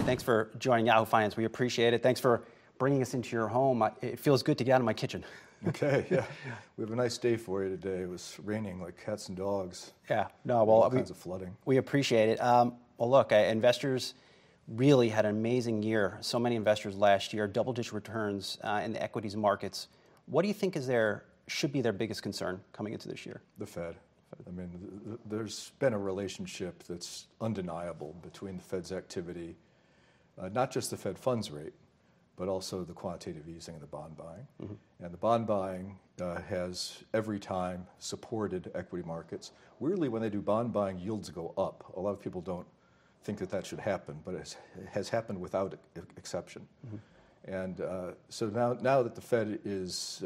Thanks for joining Yahoo Finance. We appreciate it. Thanks for bringing us into your home. It feels good to get out of my kitchen. Okay, yeah. We have a nice day for you today. It was raining like cats and dogs. Yeah, no, well, all kinds of flooding. We appreciate it. Well, look, investors really had an amazing year. So many investors last year, double-digit returns in the equities markets. What do you think should be their biggest concern coming into this year? The Fed. I mean, there's been a relationship that's undeniable between the Fed's activity, not just the Fed funds rate, but also the quantitative easing and the bond buying. Mm-hmm. And the bond buying has every time supported equity markets. Weirdly, when they do bond buying, yields go up. A lot of people don't think that should happen, but it has happened without exception. Mm-hmm. And so now that the Fed is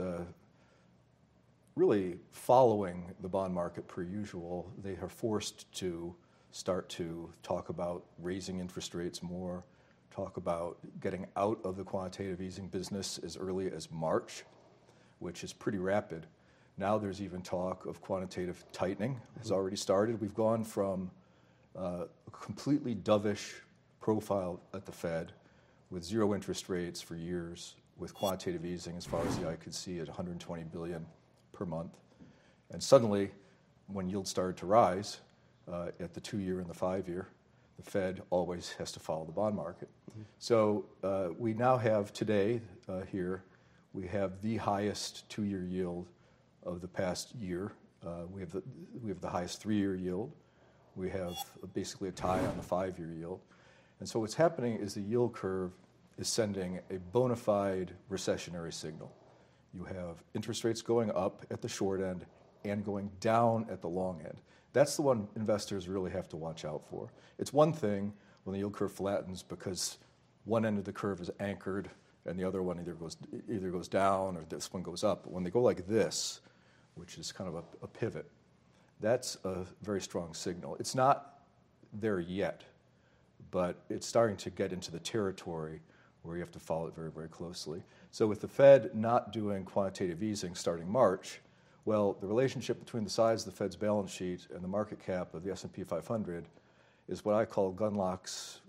really following the bond market per usual, they are forced to start to talk about raising interest rates more, talk about getting out of the quantitative easing business as early as March, which is pretty rapid. Now there's even talk of quantitative tightening has already started. We've gone from a completely dovish profile at the Fed with zero interest rates for years, with quantitative easing as far as the eye could see at $120 billion per month. And suddenly, when yields started to rise at the 2-year and the 5-year, the Fed always has to follow the bond market. Mm-hmm. So we now have today here, we have the highest 2-year yield of the past year. We have the highest 3-year yield. We have basically a tie on the 5-year yield. And so what's happening is the yield curve is sending a bona fide recessionary signal. You have interest rates going up at the short end and going down at the long end. That's the one investors really have to watch out for. It's one thing when the yield curve flattens because one end of the curve is anchored and the other one either goes down or this one goes up. But when they go like this, which is kind of a pivot, that's a very strong signal. It's not there yet, but it's starting to get into the territory where you have to follow it very, very closely. So with the Fed not doing quantitative easing starting March, well, the relationship between the size of the Fed's balance sheet and the market cap of the S&P 500 is what I call Gundlach's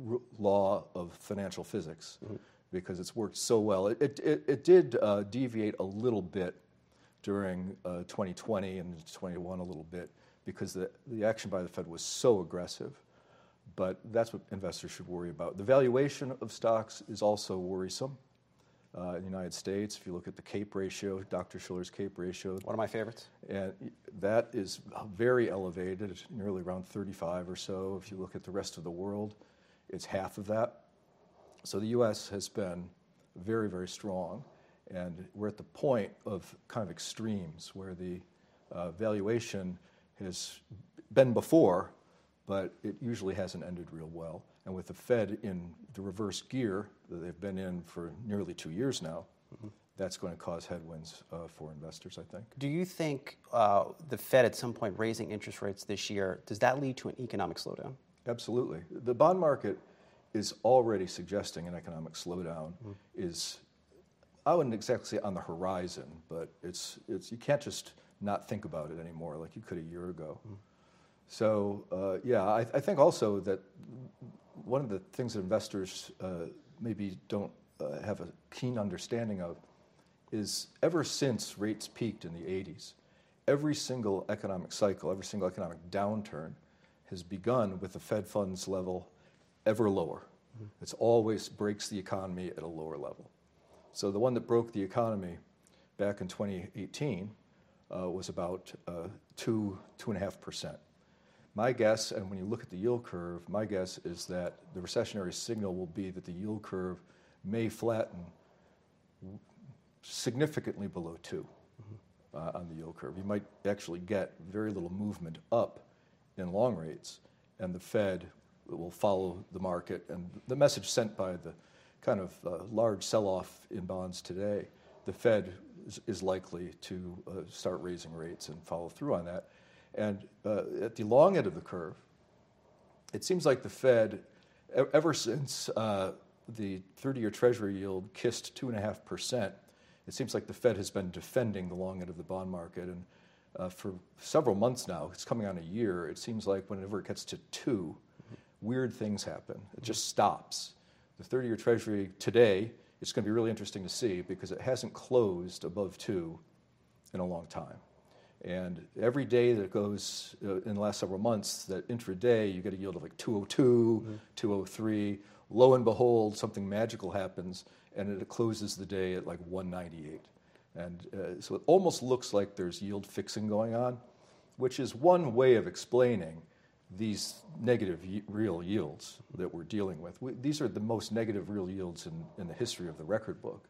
law of financial physics, mm-hmm. because it's worked so well. It did deviate a little bit during 2020 and 2021 a little bit because the action by the Fed was so aggressive. But that's what investors should worry about. The valuation of stocks is also worrisome. In the United States, if you look at the CAPE ratio, Dr. Shiller's CAPE ratio. One of my favorites. And that is very elevated, it's nearly around 35 or so. If you look at the rest of the world, it's half of that. So the U.S. has been very, very strong. And we're at the point of kind of extremes where the valuation has been before, but it usually hasn't ended real well. And with the Fed in the reverse gear that they've been in for nearly 2 years now, mm-hmm. that's going to cause headwinds for investors, I think. Do you think the Fed at some point raising interest rates this year, does that lead to an economic slowdown? Absolutely. The bond market is already suggesting an economic slowdown is, I wouldn't exactly say on the horizon, but it's you can't just not think about it anymore like you could a year ago. Mm. So, I think also that one of the things that investors maybe don't have a keen understanding of is ever since rates peaked in the 80s, every single economic cycle, every single economic downturn has begun with the Fed funds level ever lower. Mm-hmm. It always breaks the economy at a lower level. So the one that broke the economy back in 2018 was about 2.5%. My guess, and when you look at the yield curve, my guess is that the recessionary signal will be that the yield curve may flatten significantly below 2 on the yield curve. You might actually get very little movement up in long rates, and the Fed will follow the market. And the message sent by the kind of large sell-off in bonds today, the Fed is likely to start raising rates and follow through on that. And at the long end of the curve, it seems like the Fed, ever since the 30-year Treasury yield kissed 2.5%, it seems like the Fed has been defending the long end of the bond market. And for several months now, it's coming on a year, it seems like whenever it gets to 2, weird things happen. It just stops. The 30-year Treasury today, it's going to be really interesting to see because it hasn't closed above 2 in a long time. And every day that goes in the last several months, that intraday, you get a yield of like 202, 203. Lo and behold, something magical happens, and it closes the day at like 198. And so it almost looks like there's yield fixing going on, which is one way of explaining these negative real yields that we're dealing with. These are the most negative real yields in the history of the record book.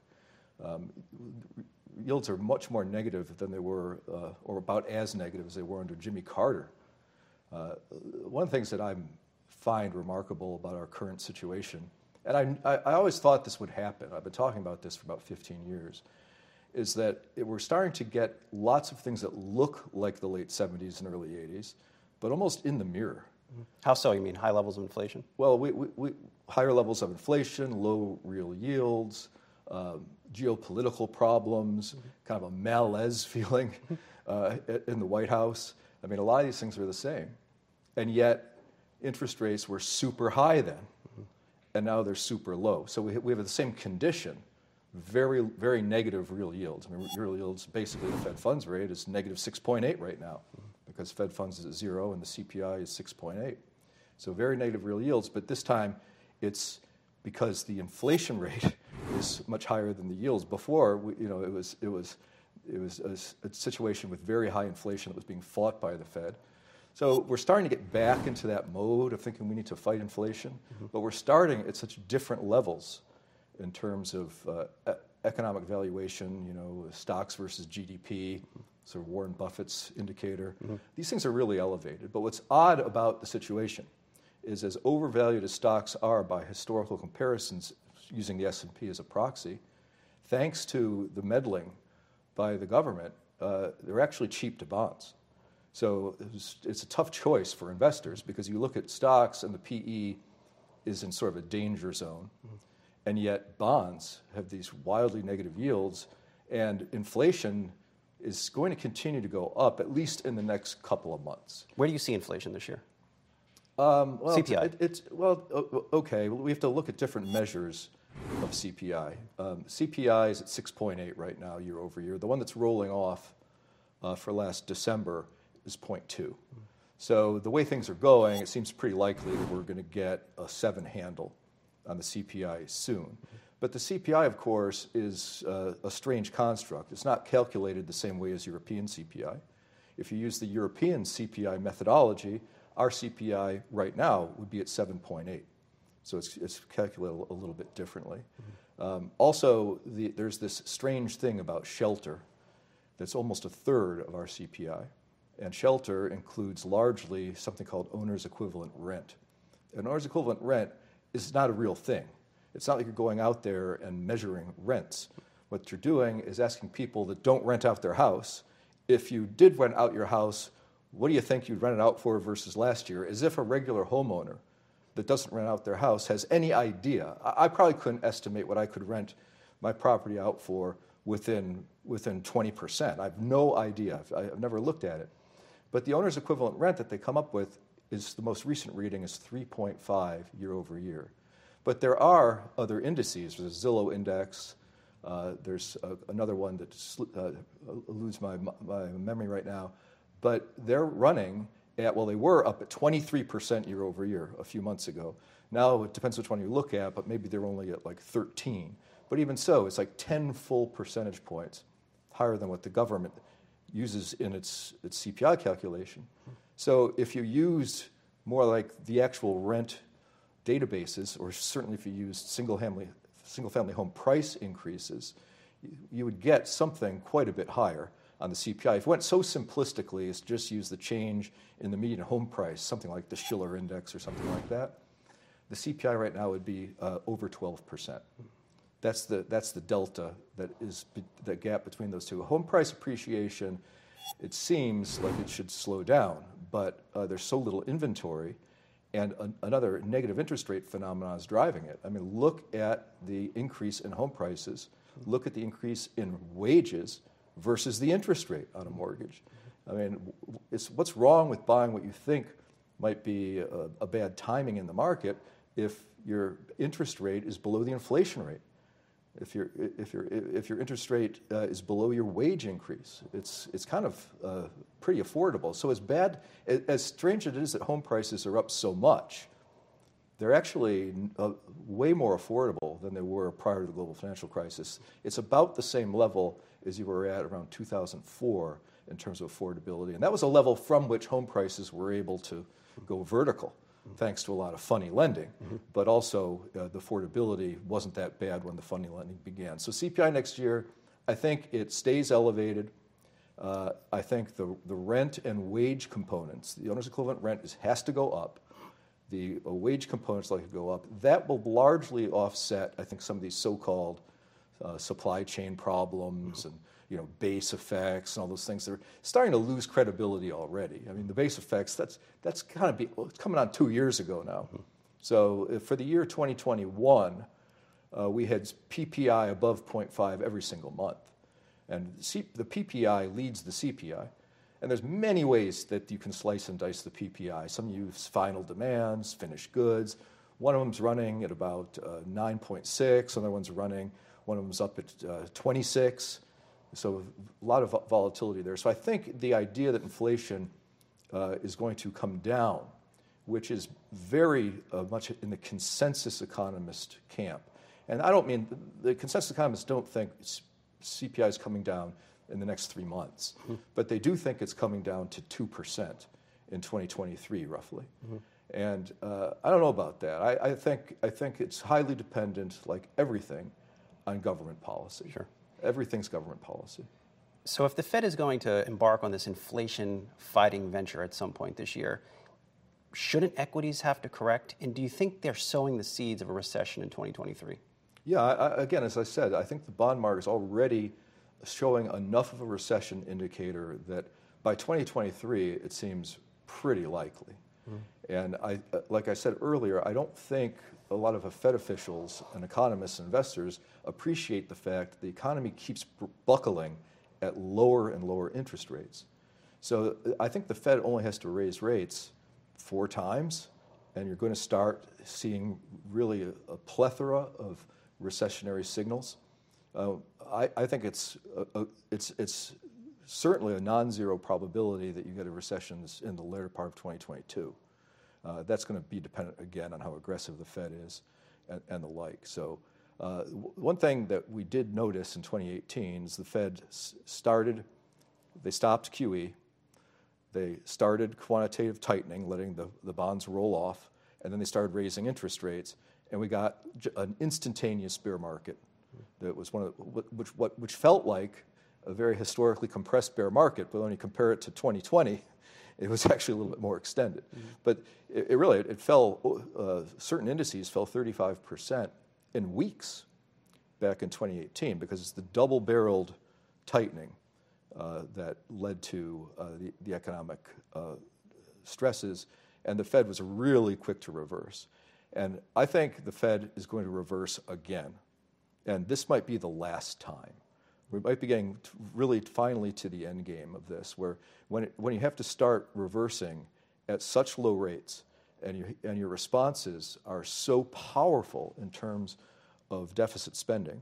Yields are much more negative than they were, or about as negative as they were under Jimmy Carter. One of the things that I find remarkable about our current situation, and I always thought this would happen, I've been talking about this for about 15 years, is that we're starting to get lots of things that look like the late 70s and early 80s, but almost in the mirror. How so? You mean high levels of inflation? Well, we higher levels of inflation, low real yields, geopolitical problems, kind of a malaise feeling in the White House. I mean, a lot of these things are the same. And yet, interest rates were super high then, and now they're super low. So we have the same condition, very, very negative real yields. I mean, real yields, basically the Fed funds rate is negative 6.8 right now, because Fed funds is at 0 and the CPI is 6.8. So very negative real yields, but this time it's because the inflation rate is much higher than the yields. Before, it was a situation with very high inflation that was being fought by the Fed. So we're starting to get back into that mode of thinking we need to fight inflation, but we're starting at such different levels in terms of economic valuation, stocks versus GDP, sort of Warren Buffett's indicator. These things are really elevated. But what's odd about the situation is as overvalued as stocks are by historical comparisons, using the S&P as a proxy, thanks to the meddling by the government, they're actually cheap to bonds. So it's a tough choice for investors because you look at stocks and the PE is in sort of a danger zone, and yet bonds have these wildly negative yields, and inflation is going to continue to go up, at least in the next couple of months. Where do you see inflation this year? CPI. Okay. We have to look at different measures of CPI. CPI is at 6.8 right now, year over year. The one that's rolling off for last December is 0.2. So the way things are going, it seems pretty likely that we're going to get a 7 handle on the CPI soon. But the CPI, of course, is a strange construct. It's not calculated the same way as European CPI. If you use the European CPI methodology, our CPI right now would be at 7.8. So it's calculated a little bit differently. Also, there's this strange thing about shelter that's almost a third of our CPI. And shelter includes largely something called owner's equivalent rent. And owner's equivalent rent is not a real thing. It's not like you're going out there and measuring rents. What you're doing is asking people that don't rent out their house, if you did rent out your house, what do you think you'd rent it out for versus last year? As if a regular homeowner that doesn't rent out their house has any idea. I probably couldn't estimate what I could rent my property out for within 20%. I have no idea. I've never looked at it. But the owner's equivalent rent that they come up with is, the most recent reading is 3.5 year over year. But there are other indices. There's a Zillow index. There's another one that eludes my memory right now. But they're running at, well, they were up at 23% year over year a few months ago. Now it depends which one you look at, but maybe they're only at like 13. But even so, it's like 10 full percentage points higher than what the government uses in its CPI calculation. So if you use more like the actual rent databases, or certainly if you use single-family home price increases, you would get something quite a bit higher on the CPI. If you went so simplistically as to just use the change in the median home price, something like the Shiller Index or something like that, the CPI right now would be over 12%. That's the delta that is the gap between those two. Home price appreciation, it seems like it should slow down, but there's so little inventory, and another negative interest rate phenomenon is driving it. I mean, look at the increase in home prices, look at the increase in wages versus the interest rate on a mortgage. I mean, what's wrong with buying what you think might be a bad timing in the market if your interest rate is below the inflation rate. If your interest rate is below your wage increase, it's kind of pretty affordable. So as strange as it is that home prices are up so much, they're actually way more affordable than they were prior to the global financial crisis. It's about the same level as you were at around 2004 in terms of affordability. And that was a level from which home prices were able to go vertical, thanks to a lot of funny lending. But also the affordability wasn't that bad when the funny lending began. So CPI next year, I think it stays elevated. I think the rent and wage components, the owner's equivalent rent has to go up. The wage components like to go up. That will largely offset, I think, some of these so-called supply chain problems and base effects and all those things. They're starting to lose credibility already. I mean, the base effects, that's kind of it's coming on 2 years ago now. So for the year 2021, we had PPI above 0.5 every single month. And the PPI leads the CPI. And there's many ways that you can slice and dice the PPI. Some use final demands, finished goods. One of them's running at about 9.6. Another one's running, one of them's up at 26. So a lot of volatility there. So I think the idea that inflation is going to come down, which is very much in the consensus economist camp. And I don't mean, the consensus economists don't think CPI is coming down in the next 3 months. But they do think it's coming down to 2% in 2023, roughly. And I don't know about that. I think it's highly dependent, like everything, on government policy. Sure. Everything's government policy. So if the Fed is going to embark on this inflation-fighting venture at some point this year, shouldn't equities have to correct? And do you think they're sowing the seeds of a recession in 2023? Yeah, again, as I said, I think the bond market is already showing enough of a recession indicator that by 2023, it seems pretty likely. And like I said earlier, I don't think a lot of Fed officials and economists and investors appreciate the fact that the economy keeps buckling at lower and lower interest rates. So I think the Fed only has to raise rates 4 times, and you're going to start seeing really a plethora of recessionary signals. I think it's certainly a non-zero probability that you get a recession in the later part of 2022. That's going to be dependent, again, on how aggressive the Fed is and the like. So one thing that we did notice in 2018 is the Fed they stopped QE, they started quantitative tightening, letting the bonds roll off, and then they started raising interest rates, and we got an instantaneous bear market. That was which felt like a very historically compressed bear market, but when you compare it to 2020, it was actually a little bit more extended. But it fell, certain indices fell 35% in weeks back in 2018 because it's the double-barreled tightening that led to the economic stresses, and the Fed was really quick to reverse. And I think the Fed is going to reverse again. And this might be the last time. We might be getting really finally to the end game of this, where when you have to start reversing at such low rates and your responses are so powerful in terms of deficit spending.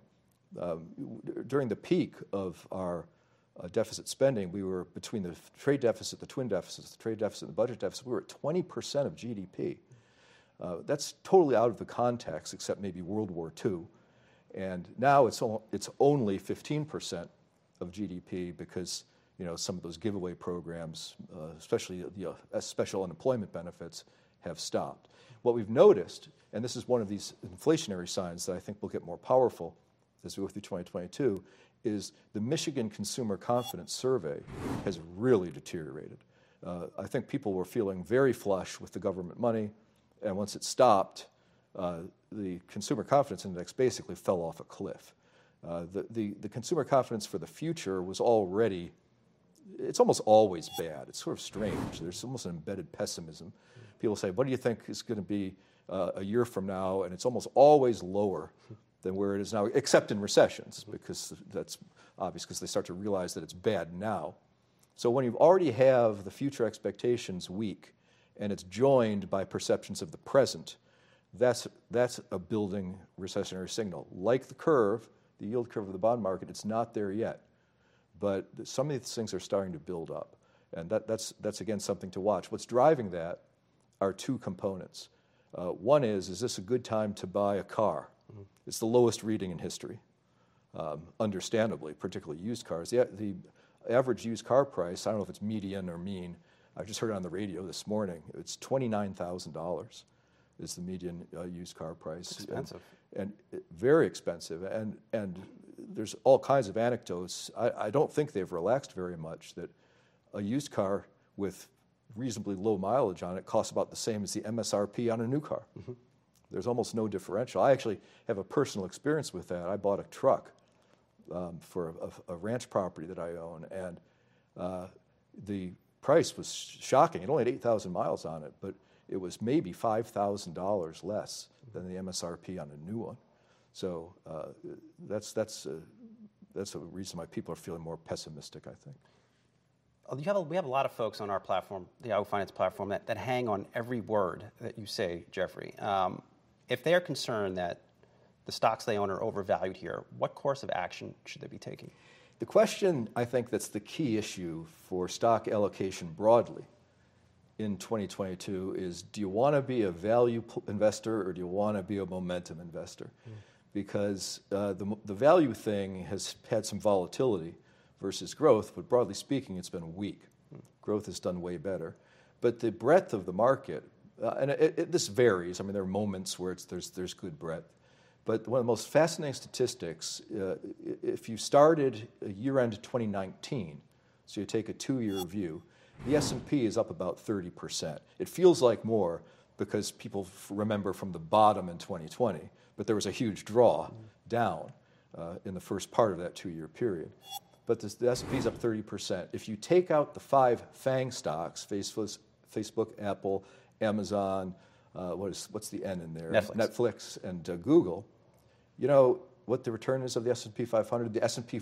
During the peak of our deficit spending, we were between the trade deficit, the twin deficits, the trade deficit and the budget deficit, we were at 20% of GDP. That's totally out of the context, except maybe World War II. And now it's only 15% of GDP because some of those giveaway programs, especially the special unemployment benefits, have stopped. What we've noticed, and this is one of these inflationary signs that I think will get more powerful as we go through 2022, is the Michigan Consumer Confidence Survey has really deteriorated. I think people were feeling very flush with the government money, and once it stopped, the Consumer Confidence Index basically fell off a cliff. The consumer confidence for the future was already, it's almost always bad. It's sort of strange. There's almost an embedded pessimism. People say, what do you think is going to be a year from now? And it's almost always lower than where it is now, except in recessions, because that's obvious, because they start to realize that it's bad now. So when you already have the future expectations weak, and it's joined by perceptions of the present, that's a building recessionary signal. Like the curve, the yield curve of the bond market, it's not there yet. But some of these things are starting to build up. And that's again, something to watch. What's driving that are two components. One is this a good time to buy a car? Mm-hmm. It's the lowest reading in history, understandably, particularly used cars. The average used car price, I don't know if it's median or mean, I just heard it on the radio this morning, it's $29,000 is the median used car price. That's expensive. And very expensive. And there's all kinds of anecdotes. I don't think they've relaxed very much, that a used car with reasonably low mileage on it costs about the same as the MSRP on a new car. Mm-hmm. There's almost no differential. I actually have a personal experience with that. I bought a truck for a ranch property that I own, and the price was shocking. It only had 8,000 miles on it, but it was maybe $5,000 less than the MSRP on a new one. So that's a reason why people are feeling more pessimistic, I think. We have a lot of folks on our platform, the Yahoo Finance platform, that hang on every word that you say, Jeffrey. If they are concerned that the stocks they own are overvalued here, what course of action should they be taking? The question, I think, that's the key issue for stock allocation broadly in 2022 is, do you want to be a value investor or do you want to be a momentum investor? Because the value thing has had some volatility versus growth, but broadly speaking, it's been weak. Growth has done way better. But the breadth of the market, and this varies. I mean, there are moments where there's good breadth. But one of the most fascinating statistics, if you started year-end 2019, so you take a 2-year view, the S&P is up about 30%. It feels like more because people remember from the bottom in 2020, but there was a huge draw down in the first part of that 2-year period. But the S&P is up 30%. If you take out the 5 FANG stocks, Facebook, Apple, Amazon, what's the N in there? Netflix and Google, you know what the return is of the S&P 500, the S&P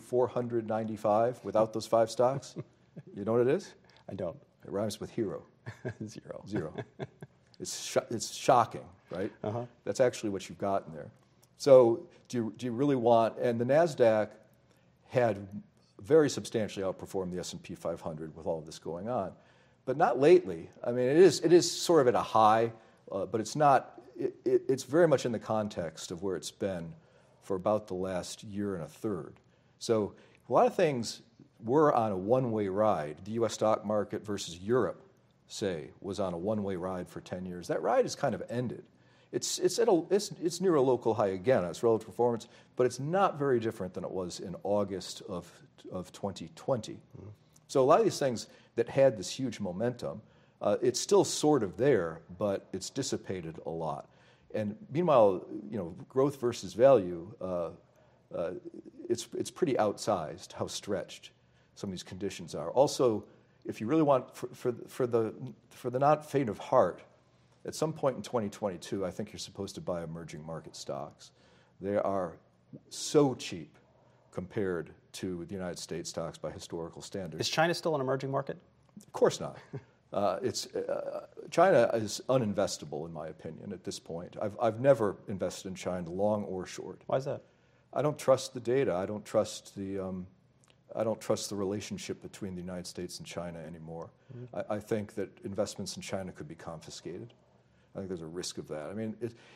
495 without those 5 stocks? You know what it is? I don't. It rhymes with hero. Zero. It's shocking, right? Uh-huh. That's actually what you've got in there. So do you really want, and the NASDAQ had very substantially outperformed the S&P 500 with all of this going on, but not lately. I mean, it is sort of at a high, but it's not. It's very much in the context of where it's been for about the last year and a third. So a lot of things were on a one-way ride. The U.S. stock market versus Europe, say, was on a one-way ride for 10 years. That ride has kind of ended. It's near a local high again. It's relative performance, but it's not very different than it was in August of 2020. Mm-hmm. So a lot of these things that had this huge momentum, it's still sort of there, but it's dissipated a lot. And meanwhile, growth versus value, it's pretty outsized how stretched some of these conditions are. Also, if you really want for the not faint of heart, at some point in 2022, I think you're supposed to buy emerging market stocks. They are so cheap compared to the United States stocks by historical standards. Is China still an emerging market? Of course not. China is uninvestable, in my opinion, at this point. I've never invested in China, long or short. Why is that? I don't trust the data. I don't trust the relationship between the United States and China anymore. Mm-hmm. I think that investments in China could be confiscated. I think there's a risk of that. I mean,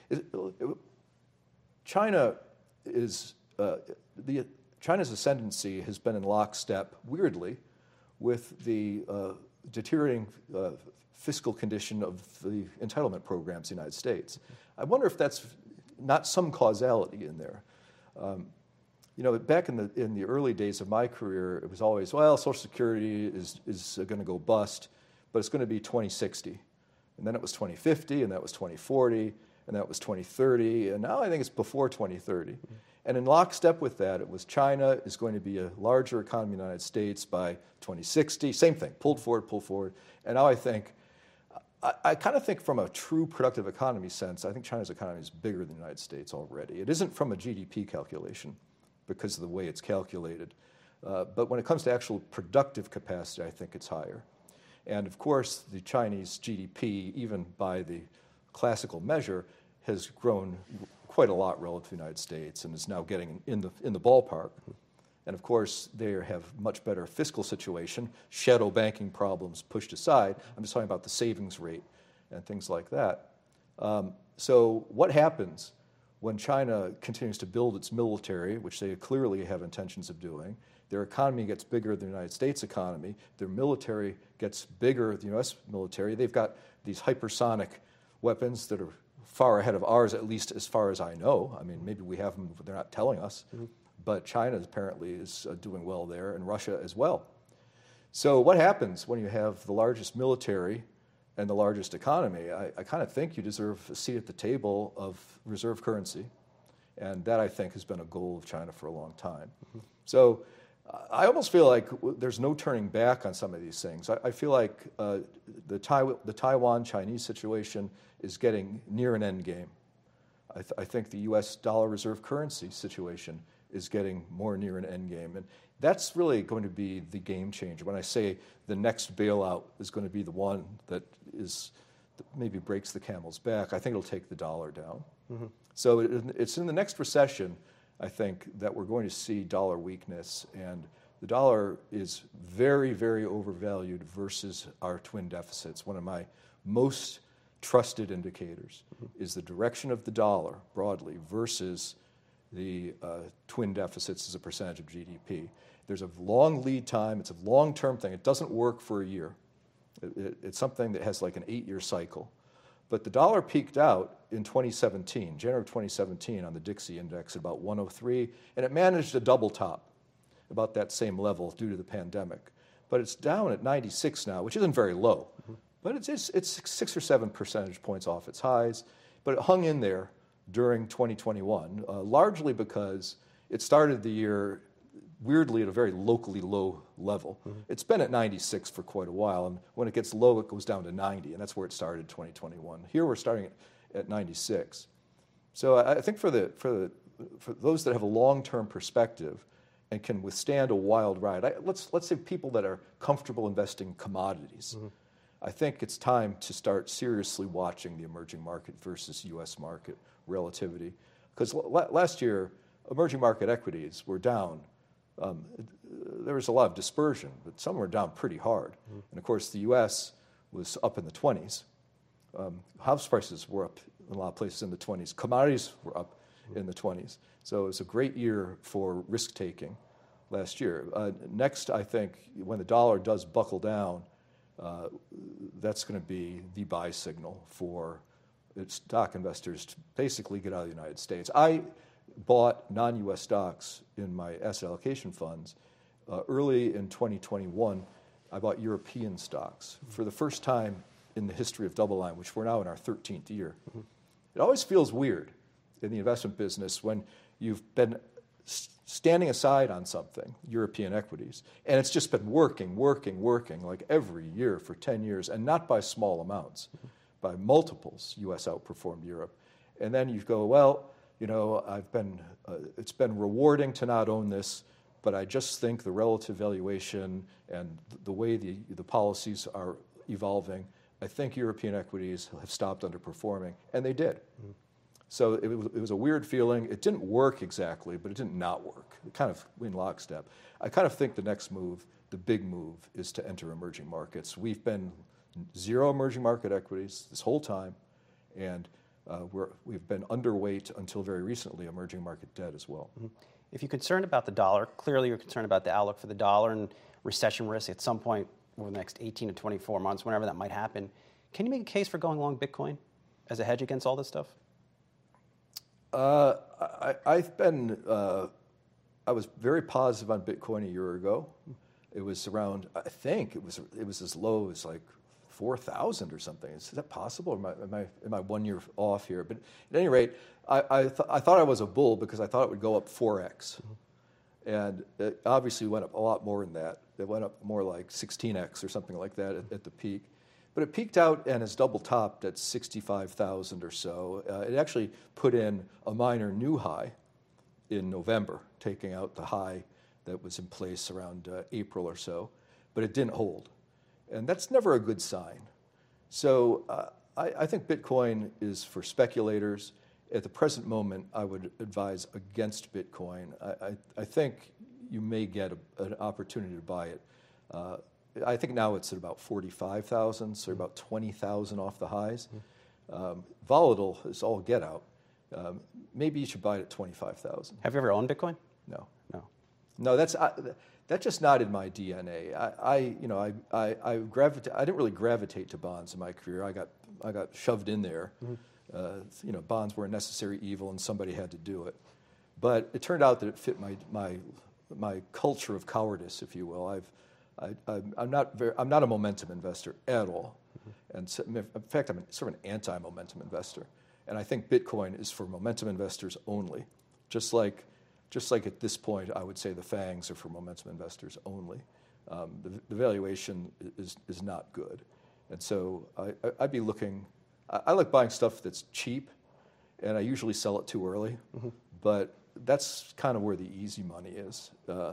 China's ascendancy has been in lockstep, weirdly, with the deteriorating fiscal condition of the entitlement programs in the United States. I wonder if that's not some causality in there. Back in the early days of my career, it was always, well, Social Security is going to go bust, but it's going to be 2060. And then it was 2050, and that was 2040, and that was 2030, and now I think it's before 2030. Mm-hmm. And in lockstep with that, it was China is going to be a larger economy in the United States by 2060. Same thing, pulled forward. And now I kind of think from a true productive economy sense, I think China's economy is bigger than the United States already. It isn't from a GDP calculation because of the way it's calculated. But when it comes to actual productive capacity, I think it's higher. And of course, the Chinese GDP, even by the classical measure, has grown quite a lot relative to the United States and is now getting in the ballpark. And of course, they have much better fiscal situation, shadow banking problems pushed aside. I'm just talking about the savings rate and things like that. So what happens when China continues to build its military, which they clearly have intentions of doing? Their economy gets bigger than the United States economy. Their military gets bigger than the U.S. military. They've got these hypersonic weapons that are far ahead of ours, at least as far as I know. I mean, maybe we have them, but they're not telling us. But China apparently is doing well there, and Russia as well. So what happens when you have the largest military and the largest economy? I kind of think you deserve a seat at the table of reserve currency, and that, I think, has been a goal of China for a long time. So I almost feel like there's no turning back on some of these things. I feel like the Taiwan Chinese situation is getting near an end game. I think the U.S. dollar reserve currency situation is getting more near an end game. And that's really going to be the game changer. When I say the next bailout is going to be the one that maybe breaks the camel's back, I think it'll take the dollar down. So it's in the next recession, I think, that we're going to see dollar weakness. And the dollar is very, very overvalued versus our twin deficits. One of my most trusted indicators is the direction of the dollar broadly versus the twin deficits as a percentage of GDP. There's a long lead time. It's a long-term thing. It doesn't work for a year. It's something that has like an 8-year cycle. But the dollar peaked out in 2017, January of 2017, on the Dixie Index at about 103, and it managed a double top, about that same level due to the pandemic. But it's down at 96 now, which isn't very low. But it's 6 or 7 percentage points off its highs. But it hung in there during 2021, largely because it started the year weirdly at a very locally low level. It's been at 96 for quite a while, and when it gets low, it goes down to 90, and that's where it started in 2021. Here we're starting at 96. So I think for those that have a long-term perspective and can withstand a wild ride, let's say people that are comfortable investing in commodities, I think it's time to start seriously watching the emerging market versus U.S. market relativity. Because last year, emerging market equities were down. There was a lot of dispersion, but some were down pretty hard. And of course, the U.S. was up in the 20s. House prices were up in a lot of places in the 20s. Commodities were up in the 20s. So it was a great year for risk-taking last year. Next, I think, when the dollar does buckle down, that's going to be the buy signal for stock investors to basically get out of the United States. I bought non-U.S. stocks in my asset allocation funds. Early in 2021, I bought European stocks for the first time in the history of DoubleLine, which we're now in our 13th year. It always feels weird in the investment business when you've been standing aside on something, European equities, and it's just been working like every year for 10 years, and not by small amounts, by multiples. U.S. outperformed Europe. And then you go, well, you know, it's been rewarding to not own this, but I just think the relative valuation and the way the policies are evolving, I think European equities have stopped underperforming, and they did. So it was a weird feeling. It didn't work exactly, but it didn't not work. It kind of in lockstep. I kind of think the next move, the big move, is to enter emerging markets. We've been zero emerging market equities this whole time, and we've been underweight until very recently emerging market debt as well. If you're concerned about the dollar, clearly you're concerned about the outlook for the dollar and recession risk at some point over the next 18 to 24 months, whenever that might happen. Can you make a case for going long Bitcoin as a hedge against all this stuff? I was very positive on Bitcoin a year ago. It was around, I think it was as low as like 4,000 or something. Is that possible? Or am I 1 year off here? But at any rate, I thought I was a bull because I thought it would go up 4x. And it obviously went up a lot more than that. It went up more like 16x or something like that at the peak. But it peaked out and has double topped at 65,000 or so. It actually put in a minor new high in November, taking out the high that was in place around April or so. But it didn't hold. And that's never a good sign. So I think Bitcoin is for speculators. At the present moment, I would advise against Bitcoin. I think you may get an opportunity to buy it. I think now it's at about 45,000, so about 20,000 off the highs. Volatile is all get out. Maybe you should buy it at 25,000. Have you ever owned Bitcoin? No. No. That's just not in my DNA. I didn't really gravitate to bonds in my career. I got shoved in there. Bonds were a necessary evil, and somebody had to do it. But it turned out that it fit my culture of cowardice, if you will. I'm not a momentum investor at all, and so, in fact, I'm sort of an anti-momentum investor. And I think Bitcoin is for momentum investors only, just like at this point, I would say the FANGs are for momentum investors only. The valuation is not good, and so I'd be looking. I like buying stuff that's cheap, and I usually sell it too early. But that's kind of where the easy money is.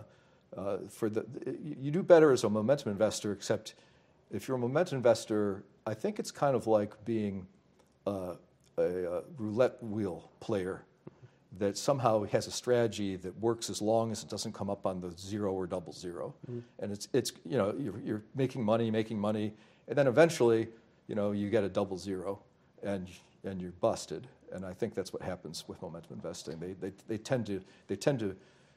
You do better as a momentum investor, except if you're a momentum investor, I think it's kind of like being a roulette wheel player that somehow has a strategy that works as long as it doesn't come up on the 0 or double 0. And it's you're making money, and then eventually you get a double 0, and you're busted. And I think that's what happens with momentum investing. They tend to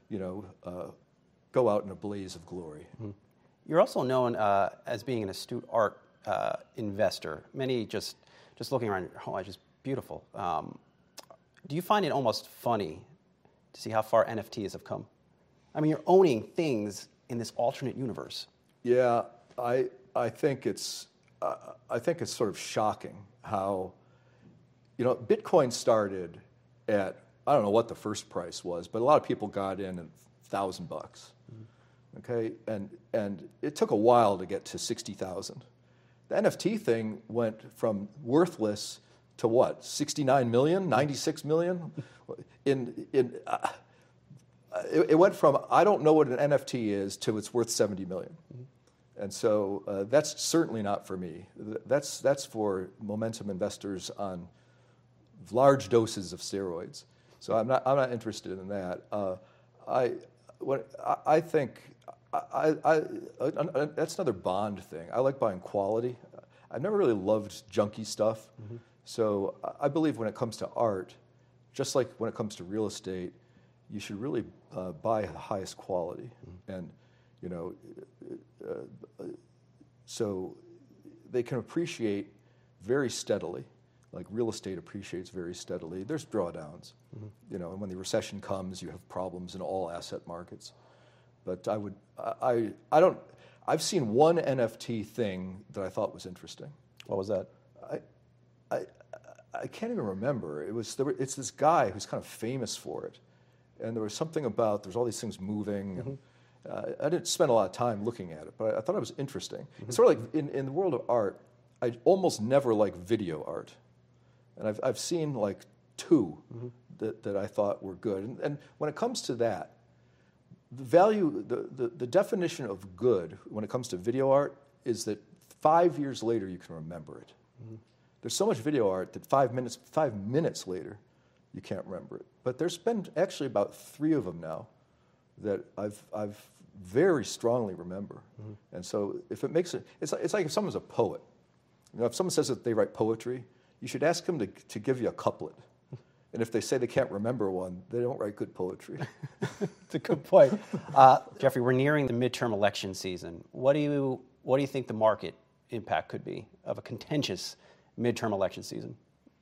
go out in a blaze of glory. You're also known as being an astute art investor. Many just looking around your home, just beautiful. Do you find it almost funny to see how far NFTs have come? I mean, you're owning things in this alternate universe. Yeah, I think it's sort of shocking how, Bitcoin started at, I don't know what the first price was, but a lot of people got in at $1,000. Okay, and it took a while to get to 60,000. The NFT thing went from worthless to what? 69 million, 96 million. It went from I don't know what an NFT is to it's worth 70 million. And so that's certainly not for me. That's for momentum investors on large doses of steroids. So I'm not interested in that. I think that's another Bond thing. I like buying quality. I've never really loved junky stuff. So I believe when it comes to art, just like when it comes to real estate, you should really buy the highest quality. And so they can appreciate very steadily, like real estate appreciates very steadily. There's drawdowns, and when the recession comes, you have problems in all asset markets. But I've seen one NFT thing that I thought was interesting. What was that? I can't even remember. It's this guy who's kind of famous for it, and there was something about there's all these things moving. And, I didn't spend a lot of time looking at it, but I thought it was interesting. It's sort of like in the world of art, I almost never like video art, and I've seen like two that I thought were good. And when it comes to that, the definition of good when it comes to video art is that 5 years later you can remember it. There's so much video art that 5 minutes later you can't remember it. But there's been actually about 3 of them now that I've very strongly remember. And so if it makes it, it's like if someone's a poet. If someone says that they write poetry, you should ask them to give you a couplet. And if they say they can't remember one, they don't write good poetry. It's a good point. Jeffrey, we're nearing the midterm election season. What do you think the market impact could be of a contentious midterm election season?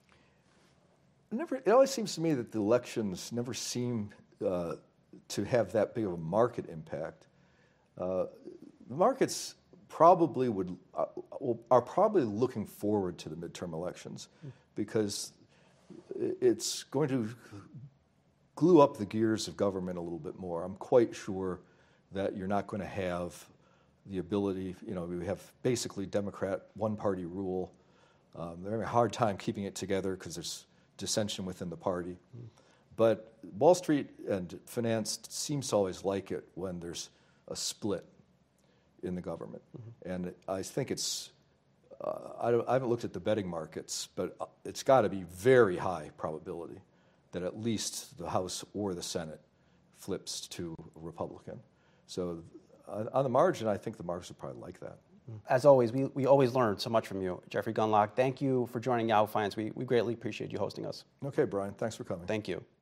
It always seems to me that the elections never seem to have that big of a market impact. The markets probably are probably looking forward to the midterm elections because it's going to glue up the gears of government a little bit more. I'm quite sure that you're not going to have the ability, we have basically Democrat one-party rule. They're having a hard time keeping it together because there's dissension within the party. But Wall Street and finance seems to always like it when there's a split. in the government. And I think it's, I haven't looked at the betting markets, but it's got to be very high probability that at least the House or the Senate flips to a Republican. So on the margin, I think the markets would probably like that. As always, we always learn so much from you, Jeffrey Gundlach. Thank you for joining Yahoo Finance. We greatly appreciate you hosting us. Okay, Brian, thanks for coming. Thank you.